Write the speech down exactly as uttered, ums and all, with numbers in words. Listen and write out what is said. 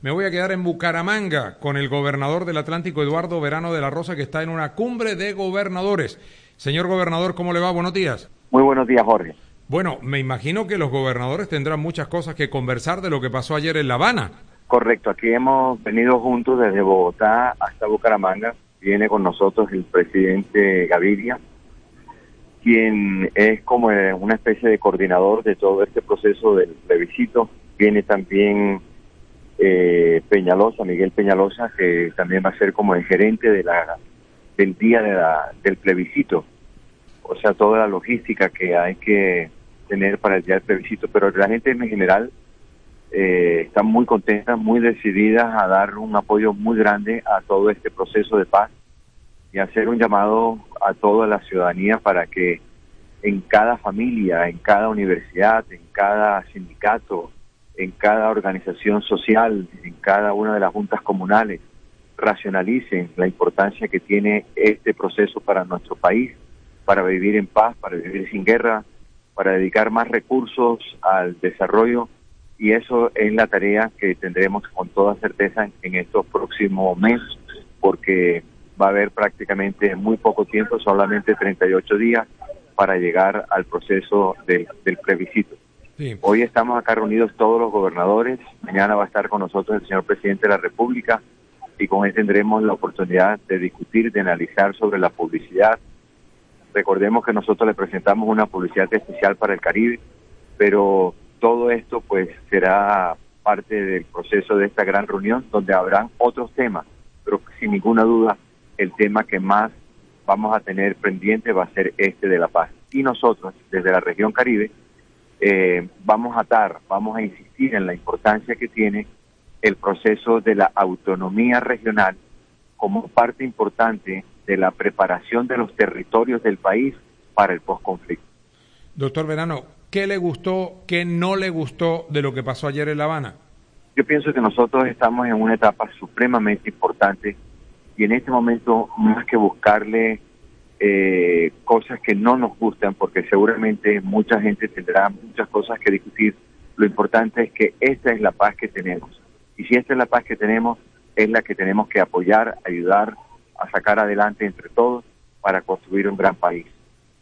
Me voy a quedar en Bucaramanga con el gobernador del Atlántico, Eduardo Verano de la Rosa, que está en una cumbre de gobernadores. Señor gobernador, ¿cómo le va? Buenos días. Muy buenos días, Jorge. Bueno, me imagino que los gobernadores tendrán muchas cosas que conversar de lo que pasó ayer en La Habana. Correcto, aquí hemos venido juntos desde Bogotá hasta Bucaramanga. Viene con nosotros el presidente Gaviria, quien es como una especie de coordinador de todo este proceso del plebiscito. Viene también eh, Peñalosa, Miguel Peñalosa, que también va a ser como el gerente de la del día de la, del plebiscito. O sea, toda la logística que hay que tener para el día del plebiscito. Pero la gente en general eh, está muy contenta, muy decidida a dar un apoyo muy grande a todo este proceso de paz y hacer un llamado a toda la ciudadanía para que en cada familia, en cada universidad, en cada sindicato, en cada organización social, en cada una de las juntas comunales, racionalicen la importancia que tiene este proceso para nuestro país, para vivir en paz, para vivir sin guerra, para dedicar más recursos al desarrollo, y eso es la tarea que tendremos con toda certeza en, en estos próximos meses, porque va a haber prácticamente muy poco tiempo, solamente treinta y ocho días, para llegar al proceso de, del plebiscito. Sí. Hoy estamos acá reunidos todos los gobernadores, mañana va a estar con nosotros el señor presidente de la República, y con él tendremos la oportunidad de discutir, de analizar sobre la publicidad. Recordemos que nosotros le presentamos una publicidad especial para el Caribe, pero todo esto pues será parte del proceso de esta gran reunión, donde habrán otros temas, pero sin ninguna duda el tema que más vamos a tener pendiente va a ser este de la paz. Y nosotros, desde la región Caribe, eh, vamos a atar, vamos a insistir en la importancia que tiene el proceso de la autonomía regional como parte importante de la preparación de los territorios del país para el posconflicto. Doctor Verano, ¿qué le gustó, qué no le gustó de lo que pasó ayer en La Habana? Yo pienso que nosotros estamos en una etapa supremamente importante y en este momento, más que buscarle eh, cosas que no nos gustan, porque seguramente mucha gente tendrá muchas cosas que discutir, lo importante es que esta es la paz que tenemos. Y si esta es la paz que tenemos, es la que tenemos que apoyar, ayudar a sacar adelante entre todos para construir un gran país.